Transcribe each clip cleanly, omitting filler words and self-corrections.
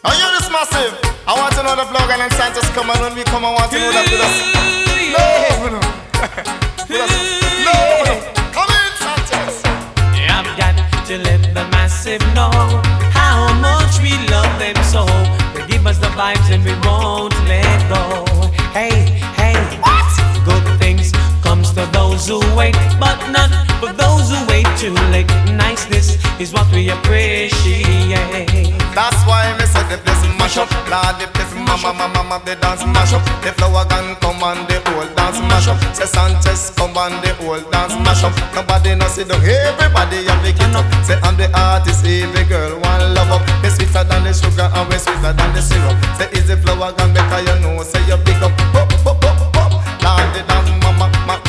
Are you this massive? I want to know the vlog and Santos come and when we come, I want to know that with us. Love, with us. Love, come in, Santos. I've got to let the massive know how much we love them so. They give us the vibes and we won't let go. Hey, hey, what? Good things comes to those who wait, but not for those who wait too late. Niceness is what we appreciate. That's why me say the place mash up. Lord, the place mama, the dance mash up. The flower gun come and the whole dance mash up. Say Sanchez come and the whole dance mash up. Nobody no sit down, everybody have pick it up. Say I'm the artist, every girl want love up. Me sweeter than the sugar and we sweeter than the syrup. Say is the flower gun because you know say you big up. Pop, pop, pop, pop. Lord, the dance mama,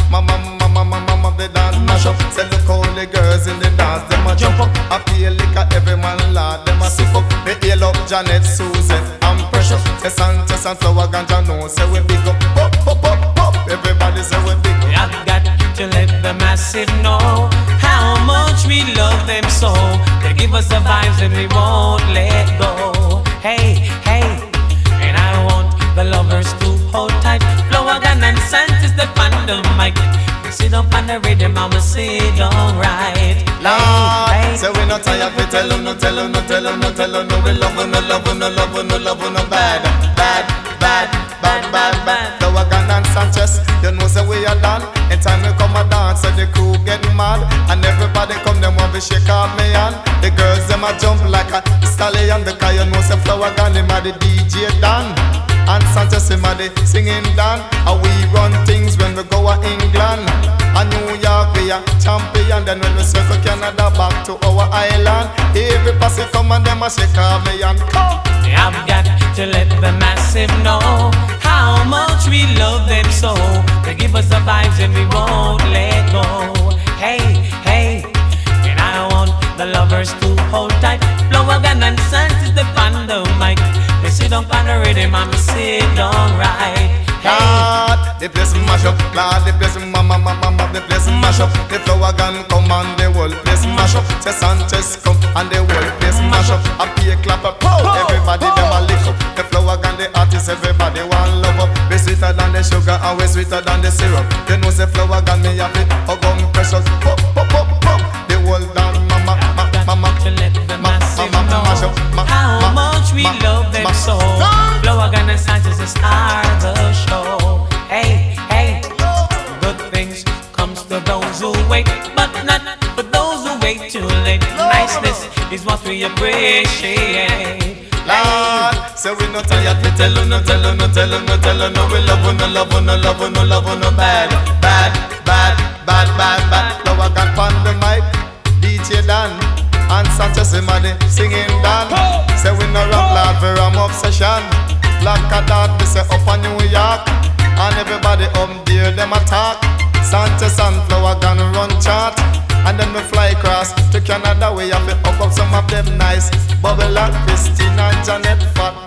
the dance mash up. Say look how the girls in the dance them a jump up. I feel like every man lad them a sip up. They hail up Janet, Susan and Precious. Say Sanchez and Flower Ganja know say we big up. Pop, pop, pop, pop. Everybody say we big up. I've got to let the massive know how much we love them so. They give us the vibes and we won't let go. Hey, hey, and I want the lovers to hold tight. Flower Ganja and Sanchez the pandemic. Sit up on the rhythm and we sit down right. Lord, hey, say we not tired, we tell them, no tell them, no tell them, no tell them, no we love you, no love you, no love you, no love you, no bad, bad, bad, bad, bad, bad. Flower Ganja and Sanchez, you know say we are done. In time we come a dance, so the crew get mad, and everybody come them want to shake off me hand. The girls them a jump like a stallion because you know say Flower Ganja him a the DJ Dan. And Sanchez him a the singing Dan. And we run things when we go to England. And New York we a champion. Then when we circle Canada back to our island, every posse come and them a shake off me and come. I've got to let the massive know how much we love them so. They give us the vibes and we won't let go. Hey, hey, and I want the lovers to hold tight. Flower Ganja and Sanchez the pandemic. They sit down on the rhythm and we sit down right. Lord, the place mash up. Lord, the place mama, the place mash up. The Flower Ganja come and the whole place mash up. Say Sanchez come and the whole place mash up. I pay a clap up, everybody them a lick up. The Flower Ganja the artists, everybody want love up. We sweeter than the sugar and we sweeter than the syrup. You know say Flower Ganja me have it, hug on precious. Pop, pop, pop, pop. The whole dance mama, to let the massive know how much we love them so. Flower Ganja and Sanchez the star of the show. Hey, hey, good things comes to those who wait, but not for those who wait too late. Niceness is what we appreciate. Lord, say we not tired, we tell you, no tell you, no tell you, no tell you, no we love you, no love you, no love you, no love you, no bad, bad, bad, bad, bad, bad. Flower Ganja on the mic, DJ Dan. And Sanchez him a the singing Dan. Say we no rap lad for ram obsession. Black a dot we say up on New York. And everybody there them attack. Sanchez and Flower Ganja run chart. And then we fly across to Canada. We have to up some of them nice Bubble and Christine and Janet Fat.